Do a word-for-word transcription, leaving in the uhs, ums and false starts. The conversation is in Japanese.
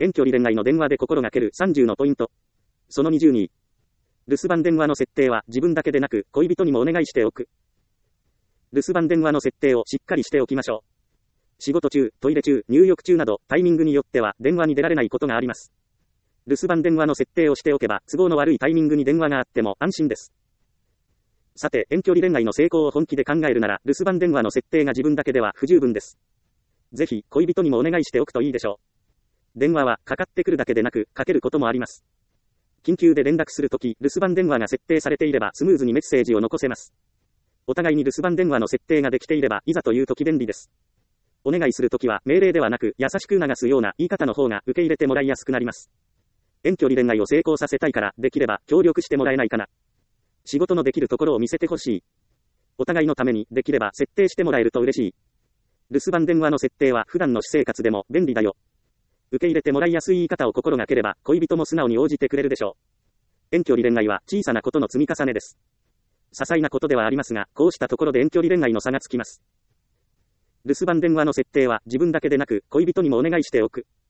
遠距離恋愛の電話で心がけるさんじゅうのポイント。そのにじゅうに。留守番電話の設定は自分だけでなく恋人にもお願いしておく。留守番電話の設定をしっかりしておきましょう。仕事中、トイレ中、入浴中などタイミングによっては電話に出られないことがあります。留守番電話の設定をしておけば都合の悪いタイミングに電話があっても安心です。さて、遠距離恋愛の成功を本気で考えるなら留守番電話の設定が自分だけでは不十分です。ぜひ恋人にもお願いしておくといいでしょう。電話はかかってくるだけでなくかけることもあります。緊急で連絡するとき、留守番電話が設定されていればスムーズにメッセージを残せます。お互いに留守番電話の設定ができていればいざというとき便利です。お願いするときは命令ではなく優しく促すような言い方の方が受け入れてもらいやすくなります。遠距離恋愛を成功させたいからできれば協力してもらえないかな。仕事のできるところを見せてほしい。お互いのためにできれば設定してもらえると嬉しい。留守番電話の設定は普段の私生活でも便利だよ。受け入れてもらいやすい言い方を心がければ恋人も素直に応じてくれるでしょう。遠距離恋愛は小さなことの積み重ねです。些細なことではありますが、こうしたところで遠距離恋愛の差がつきます。留守番電話の設定は自分だけでなく恋人にもお願いしておく。